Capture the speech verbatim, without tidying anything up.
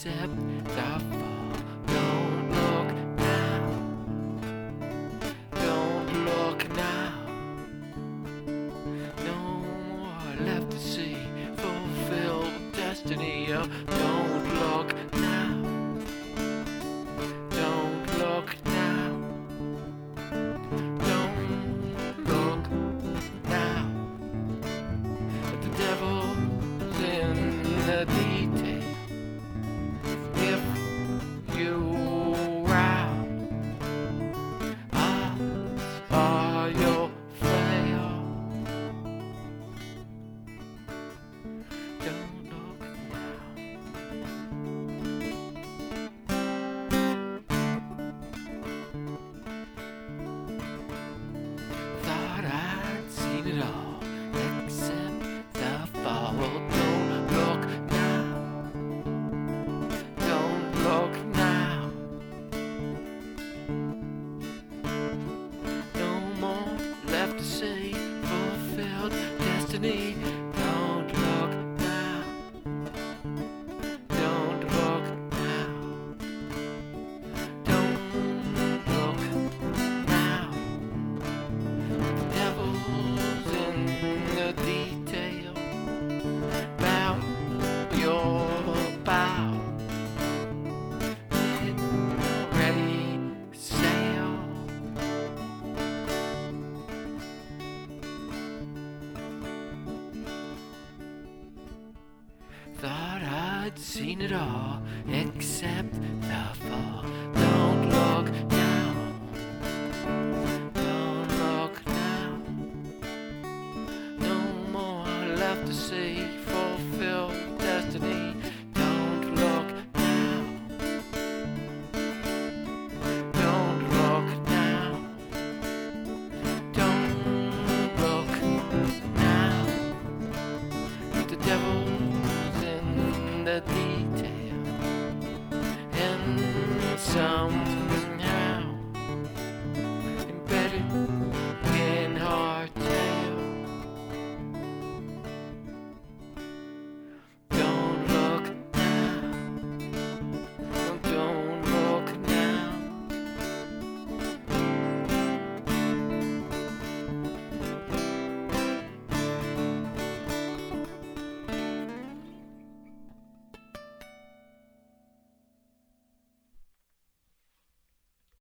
Accept the fall. Don't look now. Don't look now. No more left to see. Fulfill destiny. Oh, don't look now. Don't look now. Don't look now. But the devil's in the detail. If you round, odds are you'll fail. Don't look now. Thought I'd seen it all, except the fall. Don't look now. Don't look now. No more left to see. Fulfilled destiny. Don't look now. Don't look now. Don't look now. The devil's in the detail. Bow your bow. Get ready, sail. Thought I'd seen it all, except the fall. Don't look now. Don't look now. No more left to see.